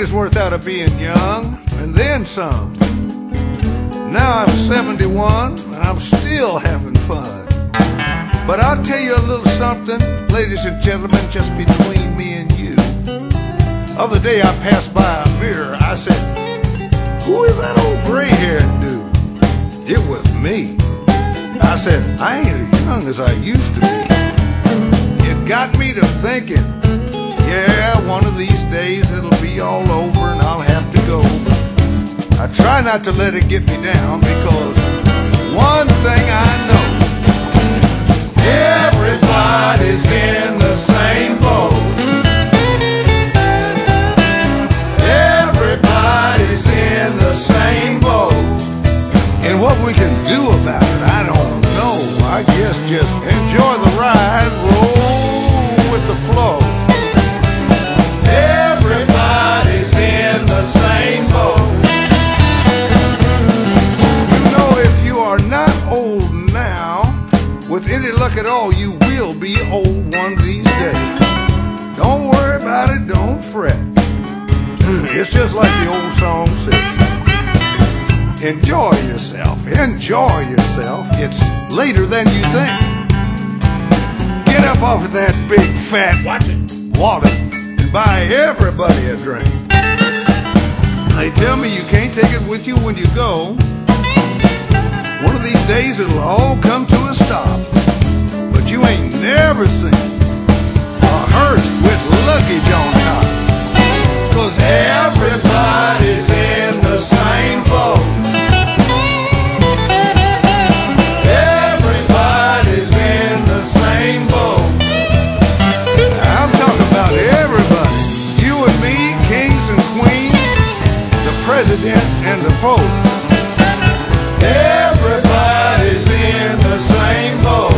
money's worth out of being young, and then some. Now I'm 71, and I'm still having fun. But I'll tell you a little something, ladies and gentlemen, just between me and you. Other day I passed by a mirror. I said, "Who is that old gray-haired dude?" It was me. I said, "I ain't as young as I used to be." It got me to thinking, yeah, one of these days it'll be all over and I'll have to go. I try not to let it get me down, because one thing I know, everybody's in the same boat. Everybody's in the same boat. And what we can do about it, I don't know. I guess just enjoy the ride, roll with the flow. Everybody's in the same boat. You know, if you are not old now, with any luck at all, you will be old one of these days. Don't worry about it, don't fret. It's just like the old song said. Enjoy yourself, enjoy yourself. It's later than you think. Get up off of that big fat wallet and buy everybody a drink. They tell me you can't take it with you when you go. One of these days it'll all come to a stop. But you ain't never seen a hearse with luggage on top. 'Cause everybody's in the same boat. Everybody's in the same boat. I'm talking about everybody. You and me, kings and queens, the president and the pope. Everybody's in the same boat.